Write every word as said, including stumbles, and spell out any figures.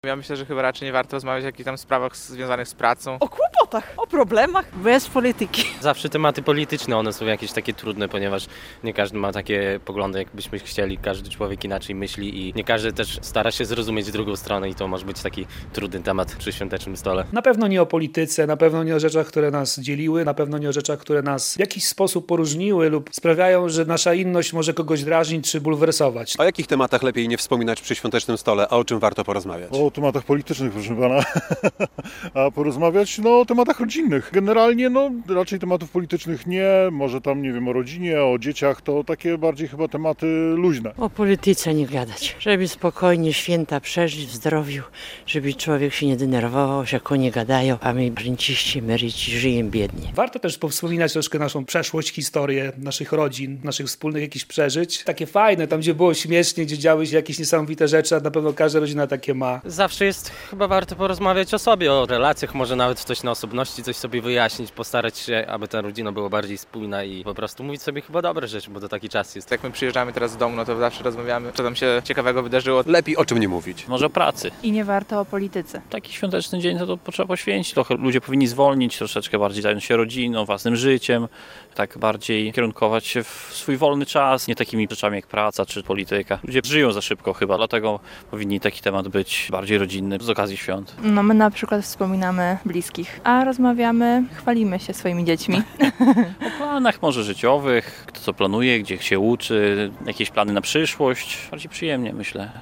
Ja myślę, że chyba raczej nie warto rozmawiać o jakichś tam sprawach związanych z pracą. O kłopotach, o problemach, bez polityki. Zawsze tematy polityczne, one są jakieś takie trudne, ponieważ nie każdy ma takie poglądy, jakbyśmy chcieli, każdy człowiek inaczej myśli i nie każdy też stara się zrozumieć drugą stronę i to może być taki trudny temat przy świątecznym stole. Na pewno nie o polityce, na pewno nie o rzeczach, które nas dzieliły, na pewno nie o rzeczach, które nas w jakiś sposób poróżniły lub sprawiają, że nasza inność może kogoś drażnić czy bulwersować. O jakich tematach lepiej nie wspominać przy świątecznym stole, a o czym warto porozmawiać? O tematach politycznych, proszę pana, a porozmawiać no, o tematach rodzinnych. Generalnie no raczej tematów politycznych nie, może tam nie wiem o rodzinie, o dzieciach, to takie bardziej chyba tematy luźne. O polityce nie gadać, żeby spokojnie święta przeżyć w zdrowiu, żeby człowiek się nie denerwował, że konie gadają, a my renciści, emeryci żyjemy biednie. Warto też powspominać troszkę naszą przeszłość, historię naszych rodzin, naszych wspólnych jakichś przeżyć. Takie fajne, tam gdzie było śmiesznie, gdzie działy się jakieś niesamowite rzeczy, a na pewno każda rodzina takie ma. Zawsze jest chyba warto porozmawiać o sobie, o relacjach, może nawet coś na osobności, coś sobie wyjaśnić, postarać się, aby ta rodzina była bardziej spójna i po prostu mówić sobie chyba dobre rzeczy, bo to taki czas jest. Jak my przyjeżdżamy teraz z domu, no to zawsze rozmawiamy, co tam się ciekawego wydarzyło. Lepiej o czym nie mówić. Może o pracy. I nie warto o polityce. Taki świąteczny dzień to, to trzeba poświęcić. Trochę ludzie powinni zwolnić, troszeczkę bardziej zająć się rodziną, własnym życiem, tak bardziej kierunkować się w swój wolny czas, nie takimi rzeczami jak praca czy polityka. Ludzie żyją za szybko chyba, dlatego powinni taki temat być bardziej rodzinny z okazji świąt. No my na przykład wspominamy bliskich, a rozmawiamy, chwalimy się swoimi dziećmi. O planach może życiowych, kto co planuje, gdzie się uczy, jakieś plany na przyszłość. Bardziej przyjemnie myślę.